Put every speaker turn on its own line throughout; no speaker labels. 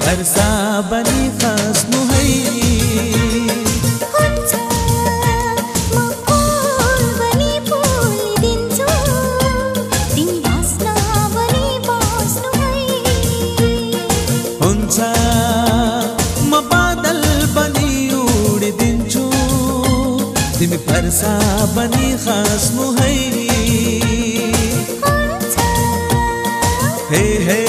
भर्सा बनी खस्नु है। हुन्छ म बादल बनी उडिदिन्छु, तिमी भर्सा बनी खस्नु है। हे हे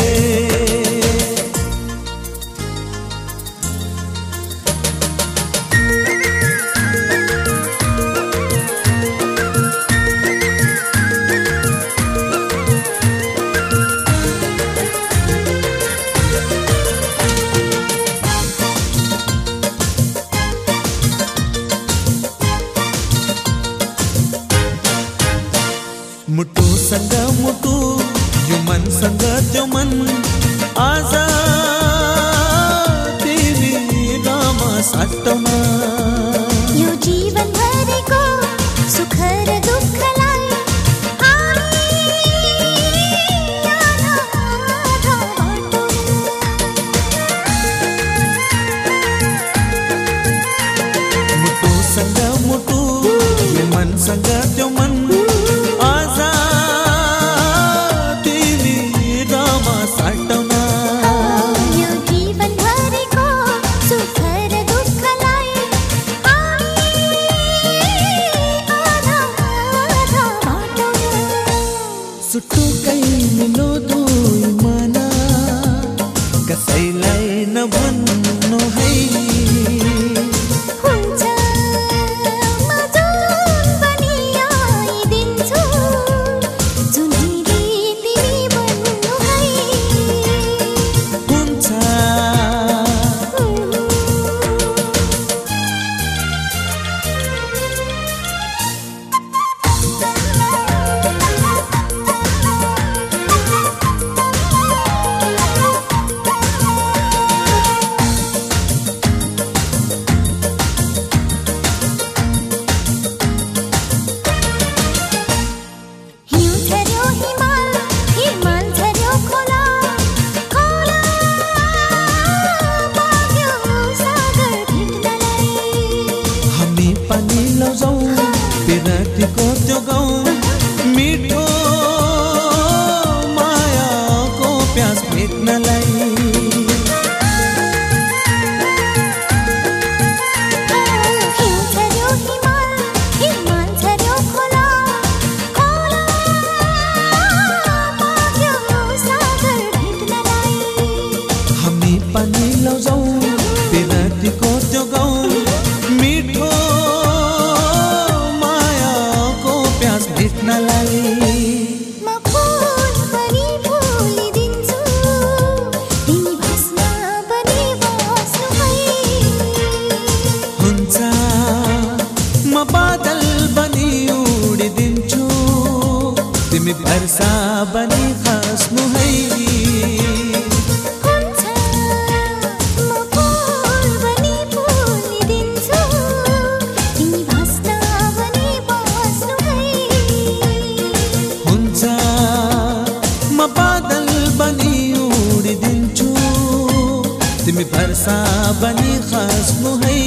मुटु सँग मुटु, यो मन सँग त्यो मन, आज तिमी राम साटमा।
यो जीवन भरेको सुख र दुःखलाई
मुटु सँग मुटु, यो मन सँग त्यो मन, सुटुकै मिलो दुई मना, कसैलाई नभन्नु है।
हुन्छ म जुन बनी आइदिन्छु, जुन तिमी भन्नु है।
हुन्छ विरतीको त्यो गाउँ, मिठो मायाको प्यास भेट्नलाई। हामी पानी लौजाऊ विरतीको त्यो गाउँ, मिठो भेट्नलाई।
म फूल पनि फुलिदिन्छु, तिमी भस्म बनी बस्नु है।
हुन्छ म बादल बनी उडिदिन्छु, तिमी भर्सा बनी खस्नु है। म बादल बनी उडिदिन्छु, तिमी भर्सा बनी खस्नु है।